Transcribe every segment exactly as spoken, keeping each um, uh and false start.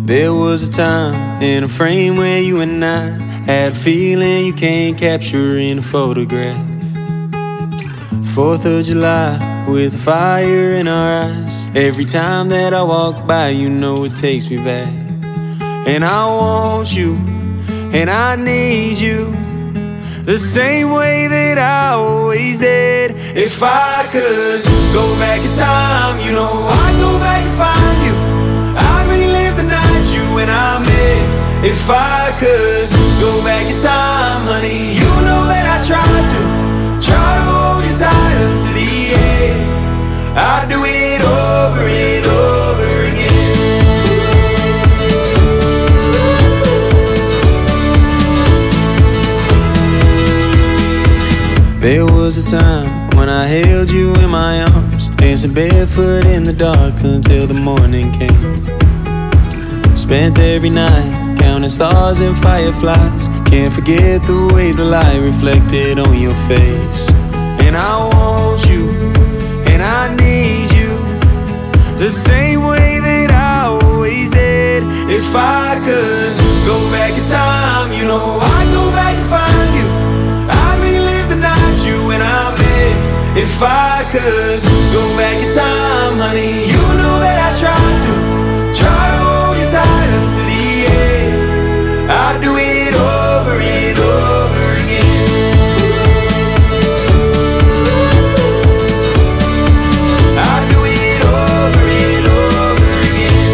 There was a time in a frame where you and I had a feeling you can't capture in a photograph. Fourth of July with a fire in our eyes. Every time that I walk by, you know it takes me back. And I want you, and I need you, the same way that I always did. If I could go back in time, you know I'd go back and find you. I'd relive the night you and I met. If I could go back in time, honey, you know that I tried to Try to hold you tight until the end. I'd do it over and over again. There was a time when I held you in my arms, dancing barefoot in the dark until the morning came. Spent every night counting stars and fireflies. Can't forget the way the light reflected on your face. And I want you, and I need you, the same way that I always did. If I could go back in time, you know I'd go back and find you. I'd relive the night you and I met. If I could go back in time, honey, you know that I tried to Try to hold you tight until the end. I'd do it over and over again. I'd do it over and over again.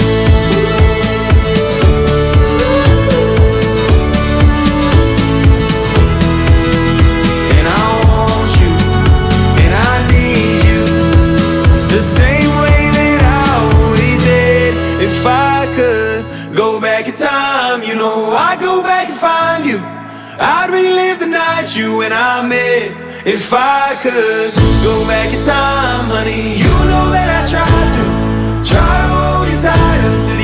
And I want you, and I need you, the same way that I always did. If I could go back in time, you know I'd go back and find you. I'd relive the night you and I met. If I could go back in time, honey, you know that I tried to Try to hold you tight until the